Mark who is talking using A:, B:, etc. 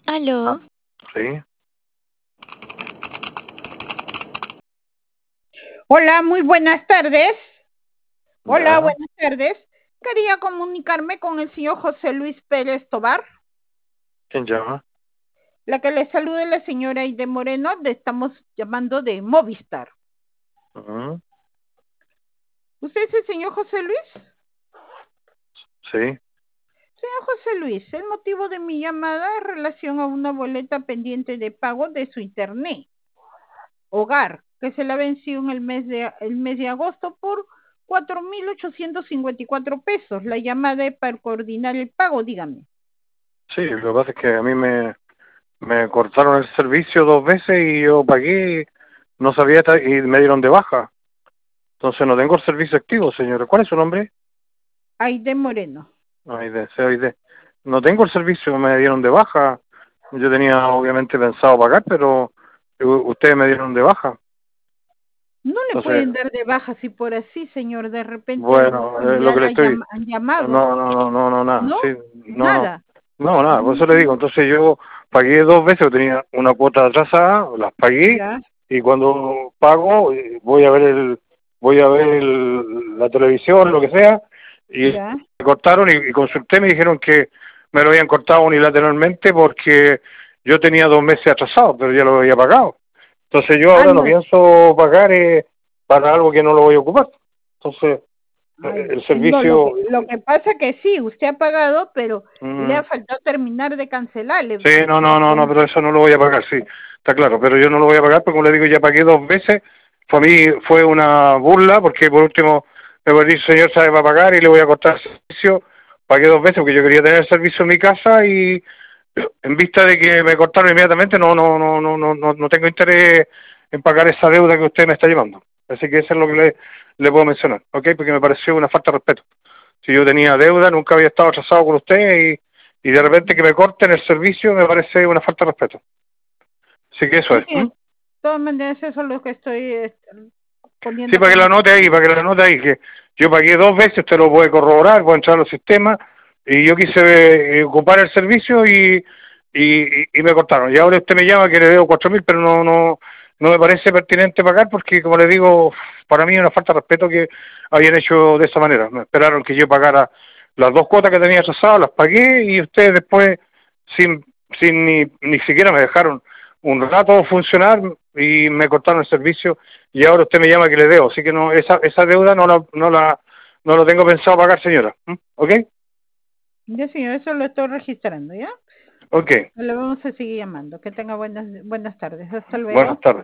A: Ah,
B: Aló,
A: sí,
C: Hola, muy buenas tardes. Hola,
A: ya,
C: buenas tardes. Quería comunicarme con el señor José Luis Pérez Tobar.
A: ¿quién llama?
C: La que le salude la señora Aide Moreno, le estamos llamando de Movistar.
A: Ujú,
C: ¿Usted es el señor José Luis?
A: sí,
C: Señor José Luis, el motivo de mi llamada es relación a una boleta pendiente de pago de su internet, hogar, que se la venció en el mes de agosto por 4.854 pesos. La llamada es para coordinar el pago, dígame.
A: sí, lo que pasa es que a mí me cortaron el servicio 2 veces y yo pagué, no sabía y me dieron de baja. Entonces no tengo el servicio activo, señora. ¿Cuál es su nombre?
C: Aide Moreno.
A: Aide, sí, Aide. No tengo el servicio, me dieron de baja. Yo tenía obviamente pensado pagar, pero ustedes me dieron de baja.
C: No le
A: Entonces,
C: pueden dar de baja si por así, señor, de repente alguna
A: bueno, es lo
C: unidad
A: que le estoy.
C: han
A: No,
C: llamado,
A: no, no, no, no, nada,
C: ¿no?
A: sí, no, no,
C: Nada.
A: no, nada, por eso le digo,
C: Mm,
A: entonces yo pagué 2 veces, tenía una cuota atrasada, las pagué,
C: ya,
A: y cuando pago, voy a ver la televisión, lo que sea, y
C: ya.
A: me cortaron y consulté, me dijeron que me lo habían cortado unilateralmente porque yo tenía 2 meses atrasados, pero ya lo había pagado. Entonces yo
C: Ah,
A: ahora no
C: no.
A: pienso pagar para algo que no lo voy a ocupar. Entonces,
C: Ay,
A: el
C: no,
A: servicio.
C: lo que pasa que sí, usted ha pagado, pero le
A: mm,
C: ha faltado terminar de cancelar.
A: Sí, no, no, no, no, pero eso no lo voy a pagar, sí, está claro, pero yo no lo voy a pagar porque, como le digo, ya pagué 2 veces, para mí fue una burla, porque por último me voy a decir, señor, sabe, va a pagar y le voy a cortar el servicio, pagué 2 veces porque yo quería tener el servicio en mi casa y en vista de que me cortaron inmediatamente, no tengo interés en pagar esa deuda que usted me está llevando, así que eso es lo que le puedo mencionar, ¿ok? Porque me pareció una falta de respeto. Si yo tenía deuda, nunca había estado atrasado con usted y de repente que me corten el servicio me parece una falta de respeto. Así que eso
C: Sí,
A: es.
C: de todas maneras, eso es lo que estoy
A: Sí,
C: poniendo
A: para que
C: como
A: la note ahí, para que la note ahí, que yo pagué 2 veces, usted lo puede corroborar, puede entrar a los sistemas, y yo quise ocupar el servicio y me cortaron. Y ahora usted me llama que le debo 4.000, pero no me parece pertinente pagar porque, como le digo, para mí es una falta de respeto que habían hecho de esa manera. Me esperaron que yo pagara las 2 cuotas que tenía atrasadas, las pagué y ustedes después, sin ni siquiera me dejaron un rato funcionar y me cortaron el servicio y ahora usted me llama que le debo, así que no, esa deuda no lo tengo pensado pagar, señora. ¿Ok?
C: Ya, señor, eso lo estoy registrando, ¿ya?
A: Ok.
C: Le vamos a seguir llamando. Que tenga buenas tardes. Hasta
A: Buenas
C: luego.
A: tardes.